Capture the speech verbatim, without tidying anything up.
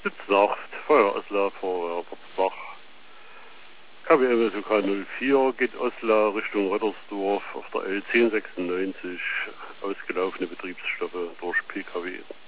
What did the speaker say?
Stütznacht, Feuer Osla vor Bach. K W M S O K null vier geht Osla Richtung Röttersdorf auf der L zehn sechsundneunzig, ausgelaufene Betriebsstoffe durch P K W.